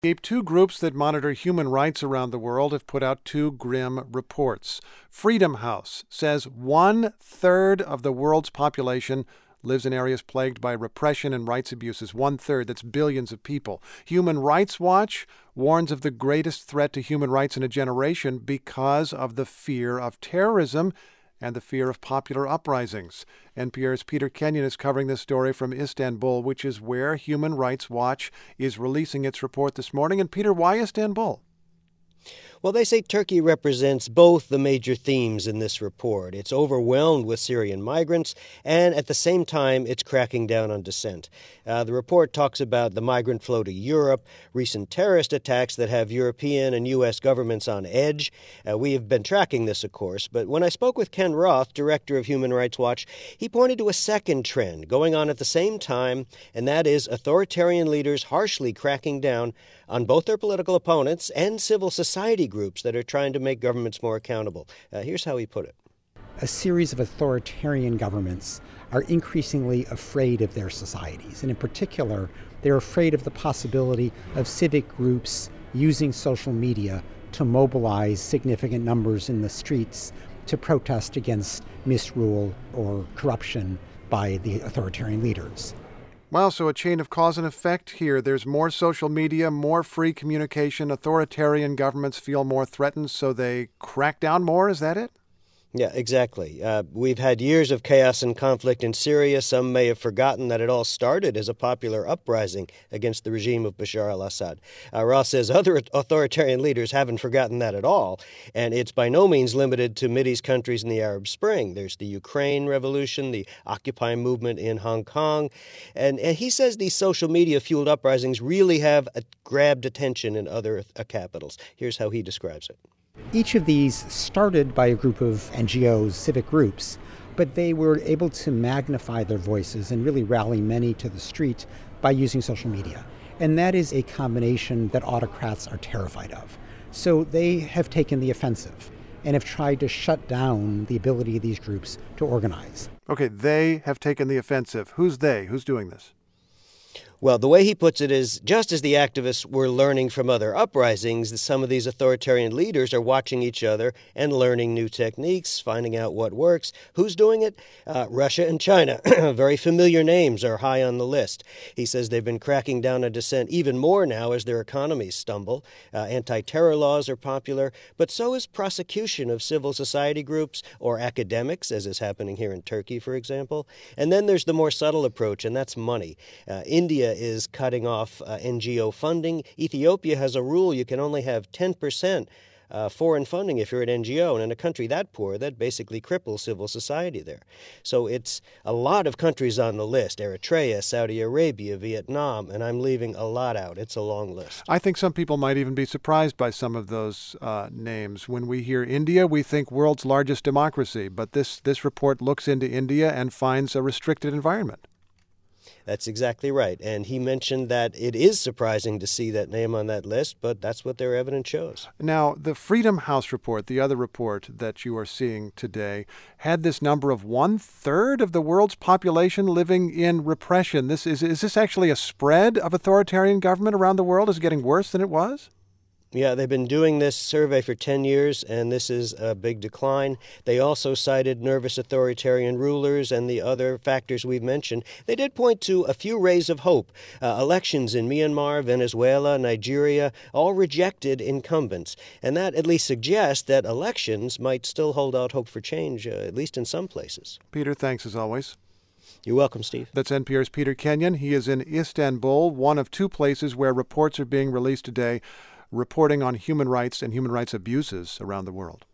Two groups that monitor human rights around the world have put out two grim reports. Freedom House says 1/3 of the world's population lives in areas plagued by repression and rights abuses. 1/3, that's billions of people. Human Rights Watch warns of the greatest threat to human rights in a generation because of the fear of terrorism and the fear of popular uprisings. NPR's Peter Kenyon is covering this story from Istanbul, which is where Human Rights Watch is releasing its report this morning. And Peter, why Istanbul? Well, they say Turkey represents both the major themes in this report. It's overwhelmed with Syrian migrants, and at the same time, it's cracking down on dissent. The report talks about the migrant flow to Europe, recent terrorist attacks that have European and U.S. governments on edge. We have been tracking this, of course, but when I spoke with Ken Roth, director of Human Rights Watch, he pointed to a second trend going on at the same time, and that is authoritarian leaders harshly cracking down on both their political opponents and civil society groups that are trying to make governments more accountable. Here's how he put it. A series of authoritarian governments are increasingly afraid of their societies. And in particular, they're afraid of the possibility of civic groups using social media to mobilize significant numbers in the streets to protest against misrule or corruption by the authoritarian leaders. Wow, so a chain of cause and effect here. There's more social media, more free communication. Authoritarian governments feel more threatened, so they crack down more. Is that it? Yeah, exactly. We've had years of chaos and conflict in Syria. Some may have forgotten that it all started as a popular uprising against the regime of Bashar al-Assad. Ross says other authoritarian leaders haven't forgotten that at all, and it's by no means limited to Mideast countries in the Arab Spring. There's the Ukraine revolution, the Occupy movement in Hong Kong, and he says these social media-fueled uprisings really have grabbed attention in other capitals. Here's how he describes it. Each of these started by a group of NGOs, civic groups, but they were able to magnify their voices and really rally many to the street by using social media. And that is a combination that autocrats are terrified of. So they have taken the offensive and have tried to shut down the ability of these groups to organize. Okay, they have taken the offensive. Who's they? Who's doing this? Well, the way he puts it is, just as the activists were learning from other uprisings, some of these authoritarian leaders are watching each other and learning new techniques, finding out what works. Who's doing it? Russia and China. Very familiar names are high on the list. He says they've been cracking down on dissent even more now as their economies stumble. Anti-terror laws are popular, but so is prosecution of civil society groups or academics, as is happening here in Turkey, for example. And then there's the more subtle approach, and that's money. India is cutting off NGO funding. Ethiopia has a rule you can only have 10% foreign funding if you're an NGO. And in a country that poor, that basically cripples civil society there. So it's a lot of countries on the list: Eritrea, Saudi Arabia, Vietnam, and I'm leaving a lot out. It's a long list. I think some people might even be surprised by some of those names. When we hear India, we think world's largest democracy. But this report looks into India and finds a restricted environment. That's exactly right. And he mentioned that it is surprising to see that name on that list, but that's what their evidence shows. Now, the Freedom House report, the other report that you are seeing today, had this number of 1/3 of the world's population living in repression. Is this actually a spread of authoritarian government around the world? Is it getting worse than it was? Yeah, they've been doing this survey for 10 years, and this is a big decline. They also cited nervous authoritarian rulers and the other factors we've mentioned. They did point to a few rays of hope. Elections in Myanmar, Venezuela, Nigeria, all rejected incumbents. And that at least suggests that elections might still hold out hope for change, at least in some places. Peter, thanks as always. You're welcome, Steve. That's NPR's Peter Kenyon. He is in Istanbul, one of two places where reports are being released today reporting on human rights and human rights abuses around the world.